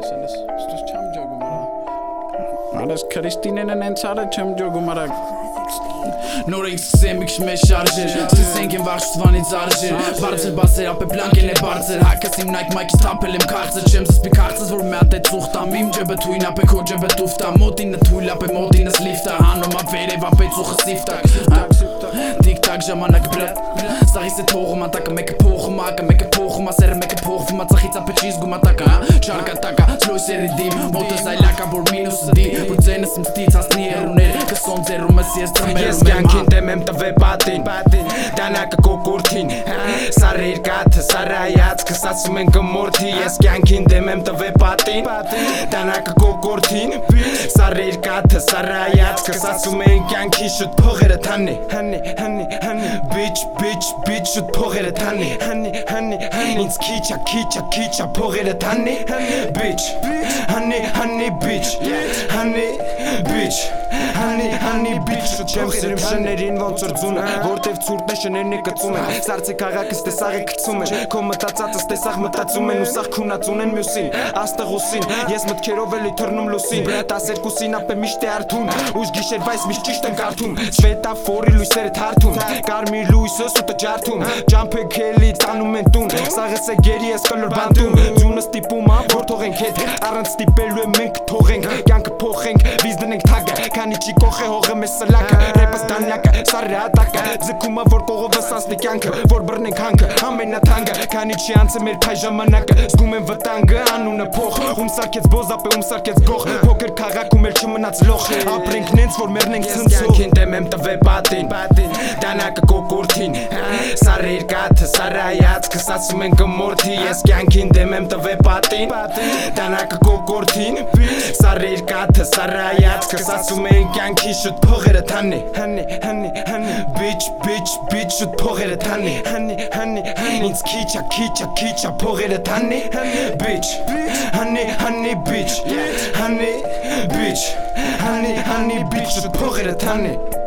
Stus cham jogu mara. Alles Christine nen çare cham jogu mara. Նորից սկսեմ մի քիչ մեծ շարժեր Սկսենք են վաղ շտվանից արժեր Բարձր բասեր ապե պլանքեն է բարձր Հակս իմ նայք մայքից թամպել եմ կարծր Չեմ զսպի կարծս որ մի հատ է ծուղտամ Իմ ջեբը թույն ապե քո ջեբը տուվտա Մոտինը թույլ ապե մոտինս լիվտա Հանում ապ վերև ապե ծուխը սիվտակ Տիկ-տակ ժամանակ բրատ Սաղիս է թողում ատակը մեկը փողում ակը Մեկը փողում ասերը մեկը փողվում ածախից ապե չի զգում ատակը Շարկատակա չլույսերի դիմ Մոտս այլակա որ մինուսը դի Որ ձենս իմ ստից հասնի հերուներ Կսոն ձերումս ես ծմերում Կյանքին դեմ եմ տվե պատին Դանակը կոկորթին Սարը իր կաթը, սարը այացքս ասում են կմորդի Ես կյանքին դեմ եմ տվե պատին Դանակը կոկորթին Սարը իր կաթը, սարը այացքս ասում են կյանքի շուտ փողերը թանի Bitch շուտ փողերը թանի Ինձ քիչա փողերը թանի Bitch շուտ փողերը Շներին ոնց որ ձունը, որտև ցուրտ է շներն է կծում են Սարցե քաղաքս տեսաղ է կծում են Քո մտածածս տեսաղ մտածում են Ուսաղ քունածուն են մյուսին, աստղ ուսին Ես մտքերով էլի թռնում լուսին 12-ին ապե միշտ է արթուն Ուշ գիշեր վայս միշտ ճիշտ են կարդում Շվետաֆորի լույսերը թարթում Կարմիր լույսը սուտը ջարդում Ջամփը քելի տանում են տուն Սաղս է գերի ես կլոր բանդում Ձյունը ստիպում ա որ թողենք հետ Առանց ստիպելու է մենք թողենք Կյանքը փոխենք, վիզ դնենք թագը Քանի չի կոխ է հողը մեզ սլակը Ռեպս դանյակը, սարը ատակը Ձգումա որ կողովս ասնի կյանքը Որ բրնենք հանքը, ամենաթանկը Քանի չի անցը մեր փայ ժամանակը Զգում են վտանգը, անունը փող Ում սարքեց բոզ ապե, ում սարքեց գող Փոքր քաղաքում էլ չմնաց լող Ապրենք նենց, որ մերնենք ցնցող Ես կյանքին դեմ եմ տվե պատին Դանակը կոկորթին Սարը իր կաթը, սարը այացքս ասում են կմորդի Ես կյանքին դեմ եմ տվե պատին Դանակը կոկորթին Սարը իր կաթը, սարը այացքս ասում են կյանքի շուտ փողերը թանի Bitch շուտ փողերը թանի Ինձ քիչա փողերը թանի Bitch Bitch շուտ փողերը թանի